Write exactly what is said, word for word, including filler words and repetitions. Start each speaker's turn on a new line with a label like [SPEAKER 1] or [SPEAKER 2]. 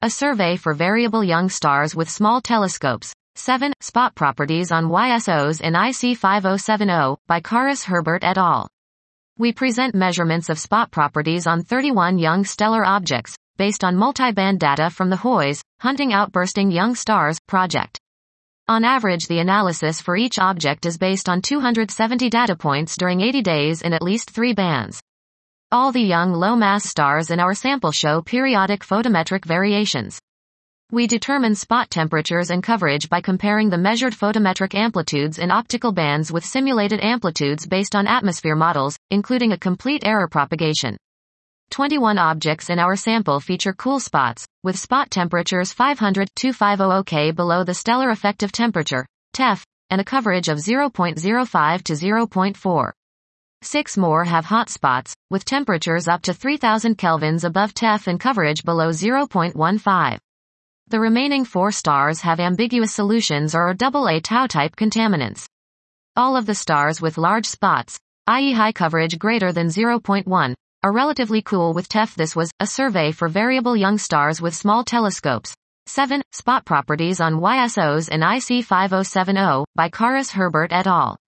[SPEAKER 1] A survey for variable young stars with small telescopes. seven. Spot properties on Y S Os in I C five oh seven oh, by Karas Herbert et al. We present measurements of spot properties on thirty-one young stellar objects, based on multiband data from the H O Y S, Hunting Outbursting Young Stars, project. On average, the analysis for each object is based on two hundred seventy data points during eighty days in at least three bands. All the young low-mass stars in our sample show periodic photometric variations. We determine spot temperatures and coverage by comparing the measured photometric amplitudes in optical bands with simulated amplitudes based on atmosphere models, including a complete error propagation. twenty-one objects in our sample feature cool spots, with spot temperatures five hundred to twenty-five hundred K below the stellar effective temperature, T E F, and a coverage of zero point zero five to zero point four. Six more have hot spots, with temperatures up to three thousand kelvins above T E F and coverage below zero point one five. The remaining four stars have ambiguous solutions or double A tau-type contaminants. All of the stars with large spots, that is high coverage greater than zero point one, are relatively cool with T E F. This was a survey for variable young stars with small telescopes. seven. Spot properties on Y S Os in I C five oh seven oh, by Karas Herbert et al.